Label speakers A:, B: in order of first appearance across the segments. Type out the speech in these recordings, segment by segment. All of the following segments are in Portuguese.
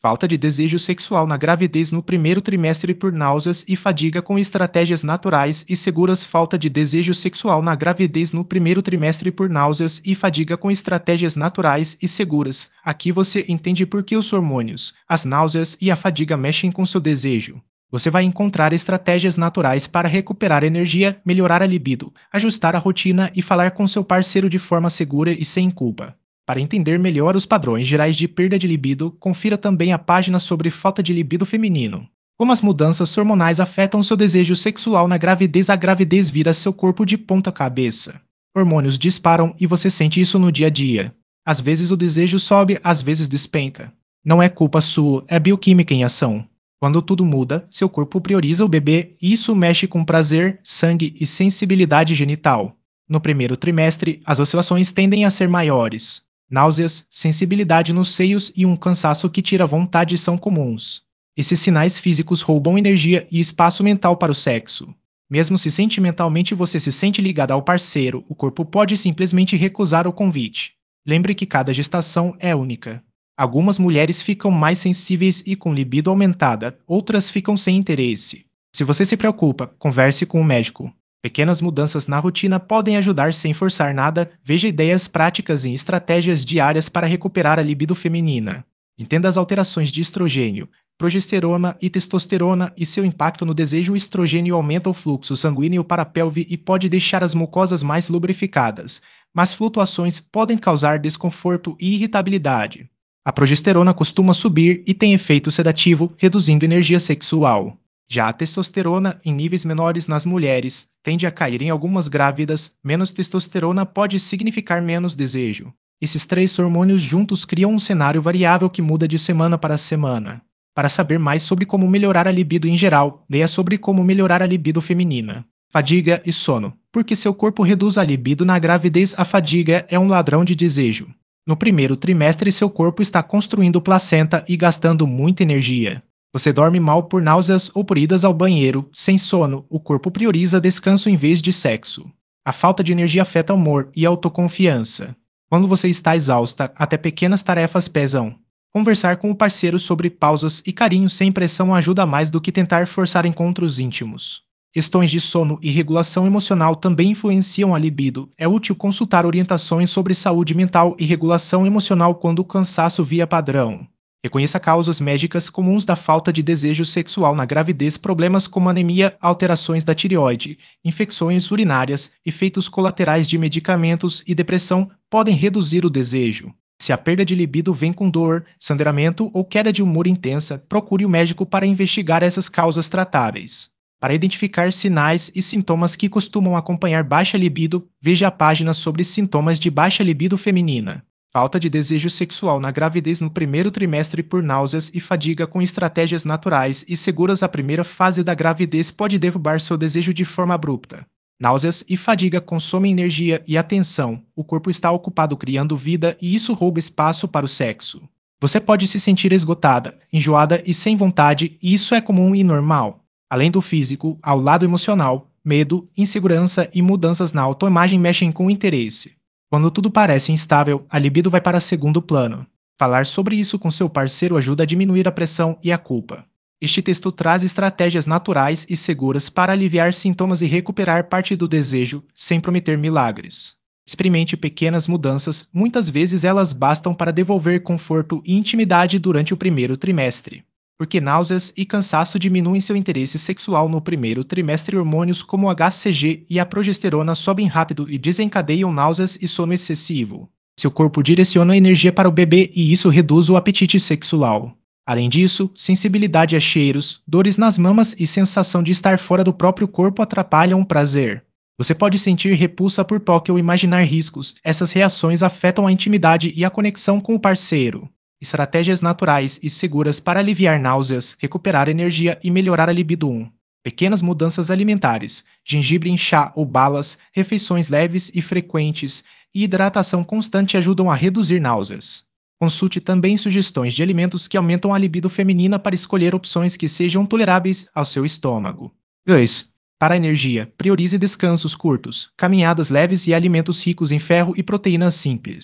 A: Falta de desejo sexual na gravidez no primeiro trimestre por náuseas e fadiga com estratégias naturais e seguras. Falta de desejo sexual na gravidez no primeiro trimestre por náuseas e fadiga com estratégias naturais e seguras. Aqui você entende por que os hormônios, as náuseas e a fadiga mexem com seu desejo. Você vai encontrar estratégias naturais para recuperar energia, melhorar a libido, ajustar a rotina e falar com seu parceiro de forma segura e sem culpa. Para entender melhor os padrões gerais de perda de libido, confira também a página sobre falta de libido feminino. Como as mudanças hormonais afetam seu desejo sexual na gravidez. A gravidez vira seu corpo de ponta cabeça. Hormônios disparam e você sente isso no dia a dia. Às vezes o desejo sobe, às vezes despenca. Não é culpa sua, é bioquímica em ação. Quando tudo muda, seu corpo prioriza o bebê e isso mexe com prazer, sangue e sensibilidade genital. No primeiro trimestre, as oscilações tendem a ser maiores. Náuseas, sensibilidade nos seios e um cansaço que tira a vontade são comuns. Esses sinais físicos roubam energia e espaço mental para o sexo. Mesmo se sentimentalmente você se sente ligado ao parceiro, o corpo pode simplesmente recusar o convite. Lembre que cada gestação é única. Algumas mulheres ficam mais sensíveis e com libido aumentada, outras ficam sem interesse. Se você se preocupa, converse com o médico. Pequenas mudanças na rotina podem ajudar sem forçar nada. Veja ideias práticas e estratégias diárias para recuperar a libido feminina. Entenda as alterações de estrogênio, progesterona e testosterona e seu impacto no desejo. O estrogênio aumenta o fluxo sanguíneo para a pelve e pode deixar as mucosas mais lubrificadas, mas flutuações podem causar desconforto e irritabilidade. A progesterona costuma subir e tem efeito sedativo, reduzindo energia sexual. Já a testosterona, em níveis menores nas mulheres, tende a cair em algumas grávidas. Menos testosterona pode significar menos desejo. Esses três hormônios juntos criam um cenário variável que muda de semana para semana. Para saber mais sobre como melhorar a libido em geral, leia sobre como melhorar a libido feminina. Fadiga e sono. Porque seu corpo reduz a libido na gravidez, a fadiga é um ladrão de desejo. No primeiro trimestre, seu corpo está construindo placenta e gastando muita energia. Você dorme mal por náuseas ou por idas ao banheiro, sem sono, o corpo prioriza descanso em vez de sexo. A falta de energia afeta o humor e a autoconfiança. Quando você está exausta, até pequenas tarefas pesam. Conversar com o parceiro sobre pausas e carinho sem pressão ajuda mais do que tentar forçar encontros íntimos. Questões de sono e regulação emocional também influenciam a libido. É útil consultar orientações sobre saúde mental e regulação emocional quando o cansaço via padrão. Reconheça causas médicas comuns da falta de desejo sexual na gravidez. Problemas como anemia, alterações da tireoide, infecções urinárias, efeitos colaterais de medicamentos e depressão podem reduzir o desejo. Se a perda de libido vem com dor, sangramento ou queda de humor intensa, procure o médico para investigar essas causas tratáveis. Para identificar sinais e sintomas que costumam acompanhar baixa libido, veja a página sobre sintomas de baixa libido feminina. Falta de desejo sexual na gravidez no primeiro trimestre por náuseas e fadiga com estratégias naturais e seguras. A primeira fase da gravidez pode derrubar seu desejo de forma abrupta. Náuseas e fadiga consomem energia e atenção. O corpo está ocupado criando vida e isso rouba espaço para o sexo. Você pode se sentir esgotada, enjoada e sem vontade, e isso é comum e normal. Além do físico, ao lado emocional, medo, insegurança e mudanças na autoimagem mexem com o interesse. Quando tudo parece instável, a libido vai para segundo plano. Falar sobre isso com seu parceiro ajuda a diminuir a pressão e a culpa. Este texto traz estratégias naturais e seguras para aliviar sintomas e recuperar parte do desejo, sem prometer milagres. Experimente pequenas mudanças, muitas vezes elas bastam para devolver conforto e intimidade durante o primeiro trimestre. Porque náuseas e cansaço diminuem seu interesse sexual no primeiro trimestre. Hormônios como o HCG e a progesterona sobem rápido e desencadeiam náuseas e sono excessivo. Seu corpo direciona a energia para o bebê e isso reduz o apetite sexual. Além disso, sensibilidade a cheiros, dores nas mamas e sensação de estar fora do próprio corpo atrapalham o prazer. Você pode sentir repulsa por toque ou imaginar riscos. Essas reações afetam a intimidade e a conexão com o parceiro. Estratégias naturais e seguras para aliviar náuseas, recuperar energia e melhorar a libido. 1. Pequenas mudanças alimentares, gengibre em chá ou balas, refeições leves e frequentes e hidratação constante ajudam a reduzir náuseas. Consulte também sugestões de alimentos que aumentam a libido feminina para escolher opções que sejam toleráveis ao seu estômago. 2. Para a energia, priorize descansos curtos, caminhadas leves e alimentos ricos em ferro e proteínas simples.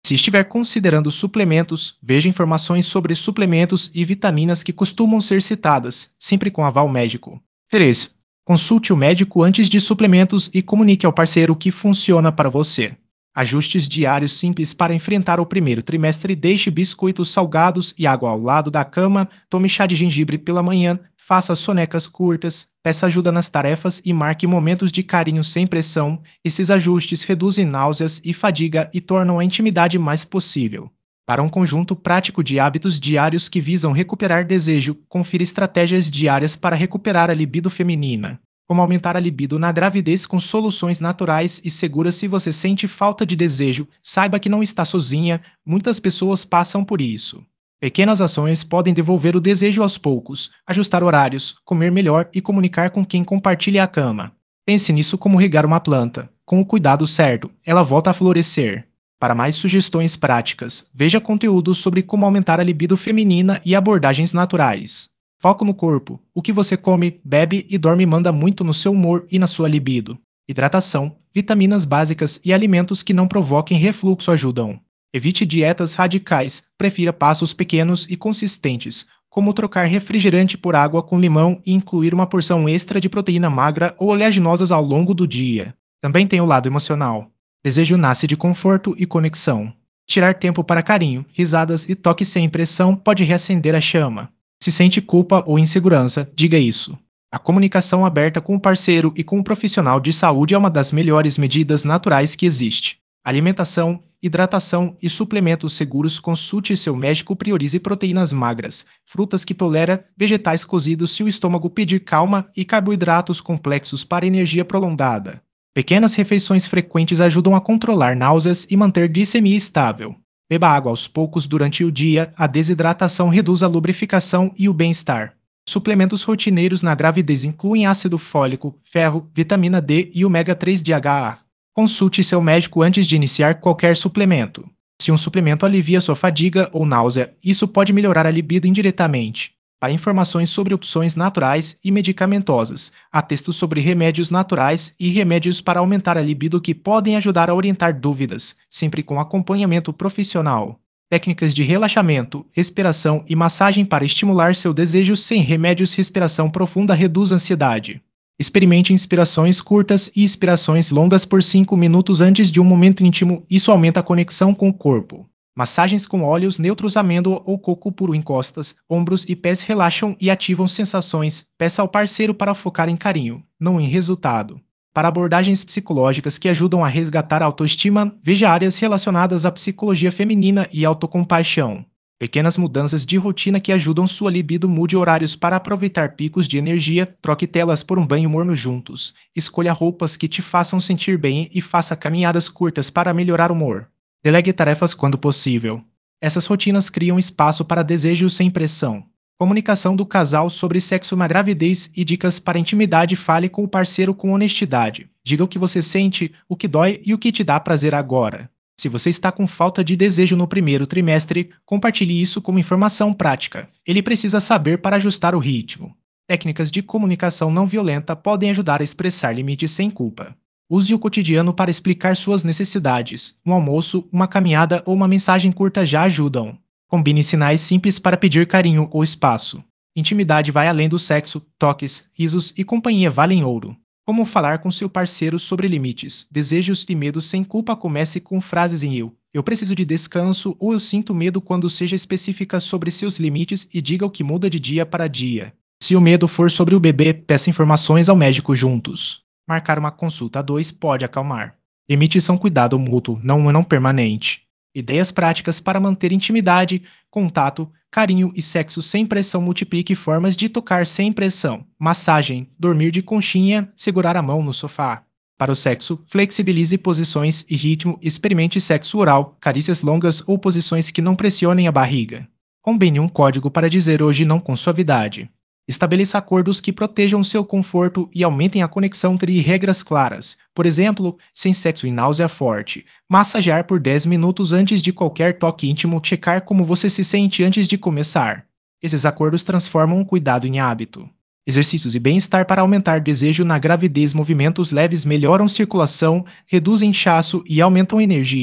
A: Se estiver considerando suplementos, veja informações sobre suplementos e vitaminas que costumam ser citadas, sempre com aval médico. 3. Consulte o médico antes de suplementos e comunique ao parceiro o que funciona para você. Ajustes diários simples para enfrentar o primeiro trimestre. Deixe biscoitos salgados e água ao lado da cama, tome chá de gengibre pela manhã, faça sonecas curtas, peça ajuda nas tarefas e marque momentos de carinho sem pressão. Esses ajustes reduzem náuseas e fadiga e tornam a intimidade mais possível. Para um conjunto prático de hábitos diários que visam recuperar desejo, confira estratégias diárias para recuperar a libido feminina. Como aumentar a libido na gravidez com soluções naturais e seguras. Se você sente falta de desejo, saiba que não está sozinha, muitas pessoas passam por isso. Pequenas ações podem devolver o desejo aos poucos, ajustar horários, comer melhor e comunicar com quem compartilha a cama. Pense nisso como regar uma planta. Com o cuidado certo, ela volta a florescer. Para mais sugestões práticas, veja conteúdos sobre como aumentar a libido feminina e abordagens naturais. Foco no corpo. O que você come, bebe e dorme manda muito no seu humor e na sua libido. Hidratação, vitaminas básicas e alimentos que não provoquem refluxo ajudam. Evite dietas radicais, prefira passos pequenos e consistentes, como trocar refrigerante por água com limão e incluir uma porção extra de proteína magra ou oleaginosas ao longo do dia. Também tem o lado emocional. Desejo nasce de conforto e conexão. Tirar tempo para carinho, risadas e toque sem pressão pode reacender a chama. Se sente culpa ou insegurança, diga isso. A comunicação aberta com o parceiro e com o profissional de saúde é uma das melhores medidas naturais que existe. Alimentação, hidratação e suplementos seguros. Consulte seu médico. Priorize proteínas magras, frutas que tolera, vegetais cozidos se o estômago pedir calma e carboidratos complexos para energia prolongada. Pequenas refeições frequentes ajudam a controlar náuseas e manter glicemia estável. Beba água aos poucos durante o dia. A desidratação reduz a lubrificação e o bem-estar. Suplementos rotineiros na gravidez incluem ácido fólico, ferro, vitamina D e ômega 3 DHA. Consulte seu médico antes de iniciar qualquer suplemento. Se um suplemento alivia sua fadiga ou náusea, isso pode melhorar a libido indiretamente. Para informações sobre opções naturais e medicamentosas, há textos sobre remédios naturais e remédios para aumentar a libido que podem ajudar a orientar dúvidas, sempre com acompanhamento profissional. Técnicas de relaxamento, respiração e massagem para estimular seu desejo sem remédios. Respiração profunda reduz a ansiedade. Experimente inspirações curtas e expirações longas por 5 minutos antes de um momento íntimo. Isso aumenta a conexão com o corpo. Massagens com óleos neutros, amêndoa ou coco puro em costas, ombros e pés relaxam e ativam sensações. Peça ao parceiro para focar em carinho, não em resultado. Para abordagens psicológicas que ajudam a resgatar a autoestima, veja áreas relacionadas à psicologia feminina e autocompaixão. Pequenas mudanças de rotina que ajudam sua libido. Mude horários para aproveitar picos de energia, troque telas por um banho morno juntos. Escolha roupas que te façam sentir bem e faça caminhadas curtas para melhorar o humor. Delegue tarefas quando possível. Essas rotinas criam espaço para desejo sem pressão. Comunicação do casal sobre sexo na gravidez e dicas para intimidade. Fale com o parceiro com honestidade. Diga o que você sente, o que dói e o que te dá prazer agora. Se você está com falta de desejo no primeiro trimestre, compartilhe isso como informação prática. Ele precisa saber para ajustar o ritmo. Técnicas de comunicação não violenta podem ajudar a expressar limites sem culpa. Use o cotidiano para explicar suas necessidades. Um almoço, uma caminhada ou uma mensagem curta já ajudam. Combine sinais simples para pedir carinho ou espaço. Intimidade vai além do sexo, toques, risos e companhia valem ouro. Como falar com seu parceiro sobre limites, desejos e medos sem culpa. Comece com frases em eu preciso de descanso ou eu sinto medo. Quando seja específica sobre seus limites e diga o que muda de dia para dia. Se o medo for sobre o bebê, peça informações ao médico juntos. Marcar uma consulta a dois pode acalmar. Limites são cuidado mútuo, não permanente. Ideias práticas para manter intimidade, contato, carinho e sexo sem pressão. Multiplique formas de tocar sem pressão. Massagem, dormir de conchinha, segurar a mão no sofá. Para o sexo, flexibilize posições e ritmo. Experimente sexo oral, carícias longas ou posições que não pressionem a barriga. Combine um código para dizer hoje não com suavidade. Estabeleça acordos que protejam seu conforto e aumentem a conexão. Crie regras claras. Por exemplo, sem sexo e náusea forte. Massagear por 10 minutos antes de qualquer toque íntimo. Checar como você se sente antes de começar. Esses acordos transformam o cuidado em hábito. Exercícios e bem-estar para aumentar desejo na gravidez. Movimentos leves melhoram circulação, reduzem inchaço e aumentam a energia.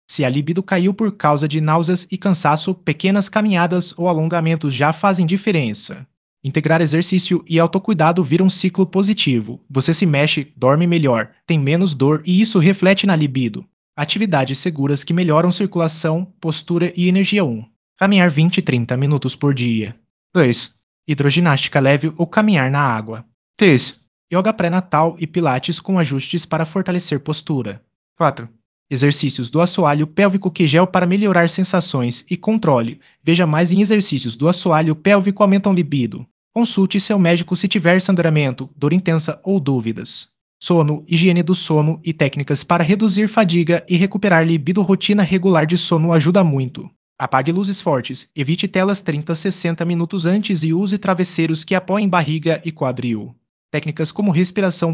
A: Se a libido caiu por causa de náuseas e cansaço, pequenas caminhadas ou alongamentos já fazem diferença. Integrar exercício e autocuidado vira um ciclo positivo. Você se mexe, dorme melhor, tem menos dor e isso reflete na libido. Atividades seguras que melhoram circulação, postura e energia 1. Caminhar 20 e 30 minutos por dia. 2. Hidroginástica leve ou caminhar na água. 3. Yoga pré-natal e pilates com ajustes para fortalecer postura. 4. Exercícios do assoalho pélvico Kegel para melhorar sensações e controle. Veja mais em exercícios do assoalho pélvico aumentam libido. Consulte seu médico se tiver sangramento, dor intensa ou dúvidas. Sono, higiene do sono e técnicas para reduzir fadiga e recuperar libido. Rotina regular de sono ajuda muito. Apague luzes fortes, evite telas 30 a 60 minutos antes e use travesseiros que apoiem barriga e quadril. Técnicas como respiração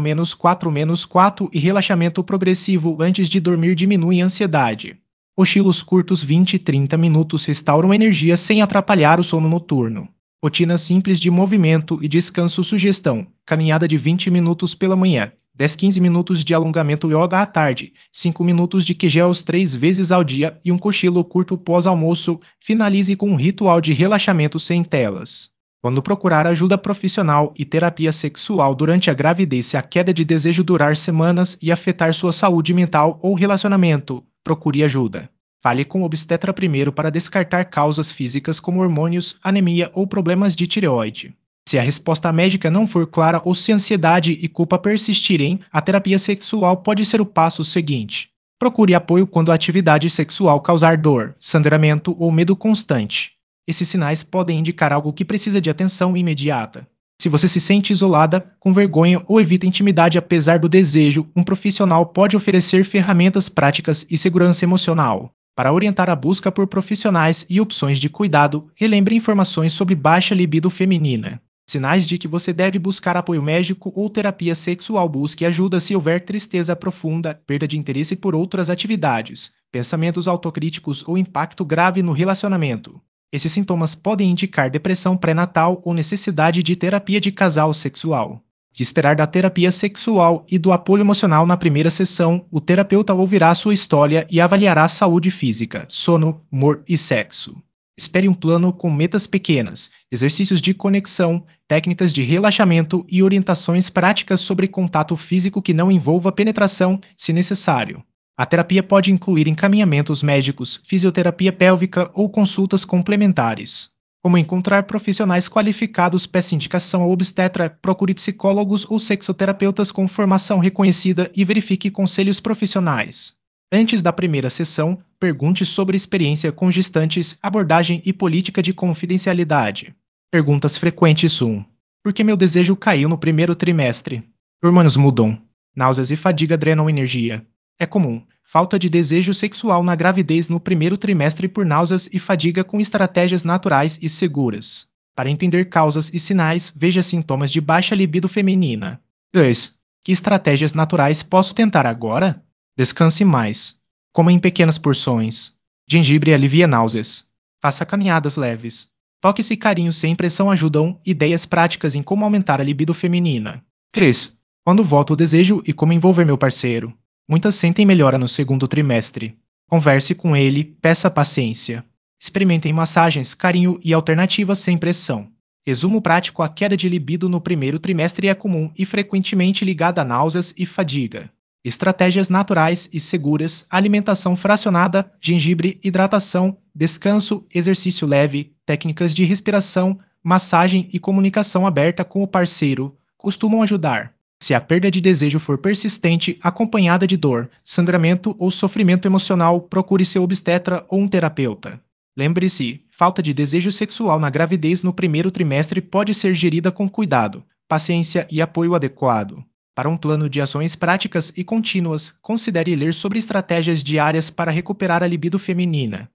A: 4-4-4 e relaxamento progressivo antes de dormir diminuem a ansiedade. Cochilos curtos 20 e 30 minutos restauram energia sem atrapalhar o sono noturno. Rotina simples de movimento e descanso. Sugestão: caminhada de 20 minutos pela manhã, 10-15 minutos de alongamento yoga à tarde, 5 minutos de Kegels 3 vezes ao dia e um cochilo curto pós-almoço. Finalize com um ritual de relaxamento sem telas. Quando procurar ajuda profissional e terapia sexual durante a gravidez, se a queda de desejo durar semanas e afetar sua saúde mental ou relacionamento, procure ajuda. Fale com o obstetra primeiro para descartar causas físicas como hormônios, anemia ou problemas de tireoide. Se a resposta médica não for clara ou se ansiedade e culpa persistirem, a terapia sexual pode ser o passo seguinte. Procure apoio quando a atividade sexual causar dor, sangramento ou medo constante. Esses sinais podem indicar algo que precisa de atenção imediata. Se você se sente isolada, com vergonha ou evita intimidade apesar do desejo, um profissional pode oferecer ferramentas práticas e segurança emocional. Para orientar a busca por profissionais e opções de cuidado, relembre informações sobre baixa libido feminina. Sinais de que você deve buscar apoio médico ou terapia sexual. Busque ajuda se houver tristeza profunda, perda de interesse por outras atividades, pensamentos autocríticos ou impacto grave no relacionamento. Esses sintomas podem indicar depressão pré-natal ou necessidade de terapia de casal sexual. De esperar da terapia sexual e do apoio emocional na primeira sessão, o terapeuta ouvirá sua história e avaliará a saúde física, sono, humor e sexo. Espere um plano com metas pequenas, exercícios de conexão, técnicas de relaxamento e orientações práticas sobre contato físico que não envolva penetração, se necessário. A terapia pode incluir encaminhamentos médicos, fisioterapia pélvica ou consultas complementares. Como encontrar profissionais qualificados? Peça indicação ao obstetra, procure psicólogos ou sexoterapeutas com formação reconhecida e verifique conselhos profissionais. Antes da primeira sessão, pergunte sobre experiência com gestantes, abordagem e política de confidencialidade. Perguntas frequentes 1. Por que meu desejo caiu no primeiro trimestre? Hormônios mudam. Náuseas e fadiga drenam energia. É comum. Falta de desejo sexual na gravidez no primeiro trimestre por náuseas e fadiga com estratégias naturais e seguras. Para entender causas e sinais, veja sintomas de baixa libido feminina. 2. Que estratégias naturais posso tentar agora? Descanse mais. Coma em pequenas porções. Gengibre alivia náuseas. Faça caminhadas leves. Toques e carinhos sem pressão ajudam. Ideias práticas em como aumentar a libido feminina. 3. Quando volta o desejo e como envolver meu parceiro? Muitas sentem melhora no segundo trimestre. Converse com ele, peça paciência. Experimentem massagens, carinho e alternativas sem pressão. Resumo prático: a queda de libido no primeiro trimestre é comum e frequentemente ligada a náuseas e fadiga. Estratégias naturais e seguras: alimentação fracionada, gengibre, hidratação, descanso, exercício leve, técnicas de respiração, massagem e comunicação aberta com o parceiro costumam ajudar. Se a perda de desejo for persistente, acompanhada de dor, sangramento ou sofrimento emocional, procure seu obstetra ou um terapeuta. Lembre-se, falta de desejo sexual na gravidez no primeiro trimestre pode ser gerida com cuidado, paciência e apoio adequado. Para um plano de ações práticas e contínuas, considere ler sobre estratégias diárias para recuperar a libido feminina.